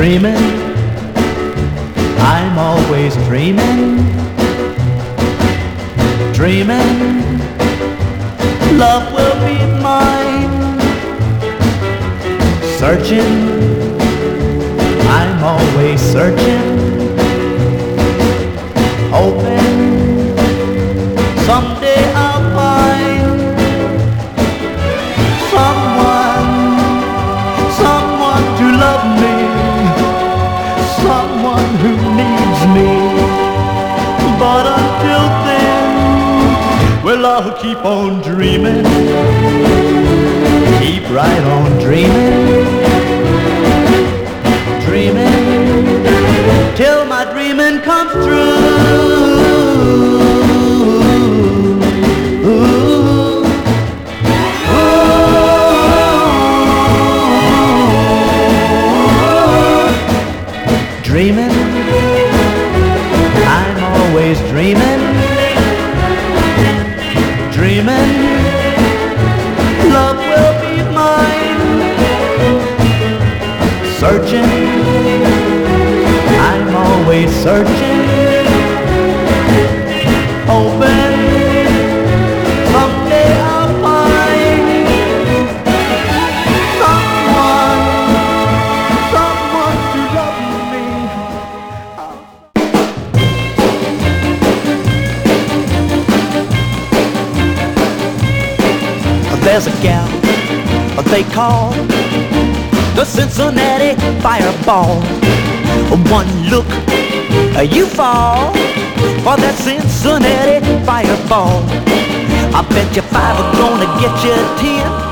dreaming, I'm always dreaming, dreaming, love will be mine. Searching, I'm always searching, hoping someday I'll find someone to love me, someone who needs me. But until then, well, I'll keep on dreaming, keep right on dreaming, dreaming, till my dreaming comes true. Dreaming, I'm always dreaming, dreaming, love will be mine. Searching, I'm always searching, hoping someday I'll find someone to love me. There's a gal they call the Cincinnati Fireball. One look, you fall for that Cincinnati Fireball. I bet you 5 are gonna get you 10.